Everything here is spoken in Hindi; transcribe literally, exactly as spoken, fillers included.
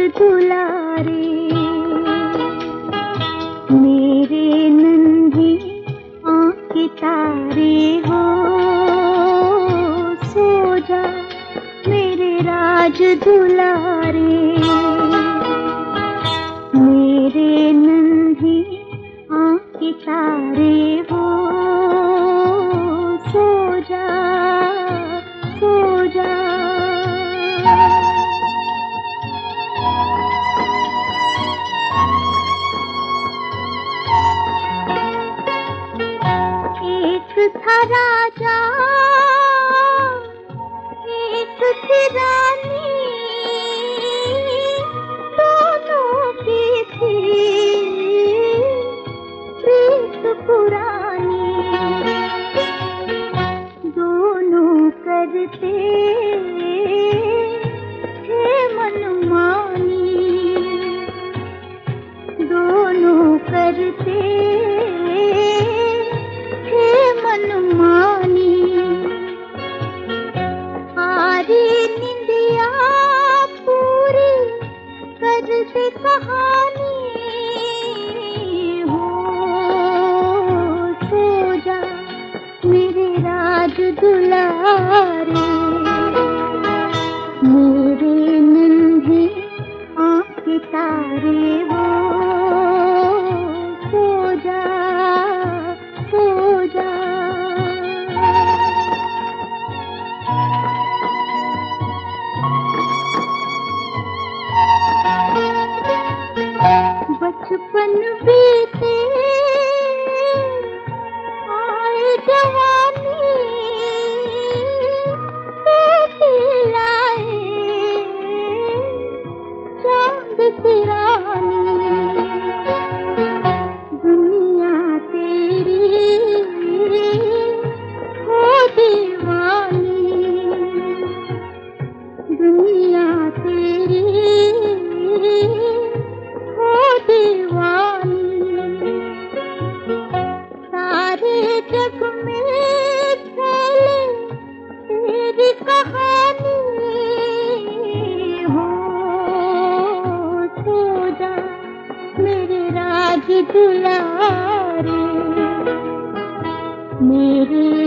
दुलारे, मेरे नन्हे आँखें तारे हो, सो जा मेरे राज दुलारे, मेरे नन्हे आँखें तारे हो, सो जा सो जा। एक था राजा, एक थी रानी, दोनों की थी प्रीत पुरानी, दोनों करते थे मनमानी, दोनों करते मनमानी, आरी निंदिया पूरी करते कहानी हो, सो जा मेरे राज दुलारे, मेरे नन्हे आँखें तारे हो, सो जा सो जा। बचपन बीते आए जवानी, बेटे लाए चांद की रानी, दुनिया तेरी हो दीवानी, दुनिया तेरी दीवानी, सारे जग में फैले तेरी कहानी हो, सो जा मेरे राज दुलारे, मेरे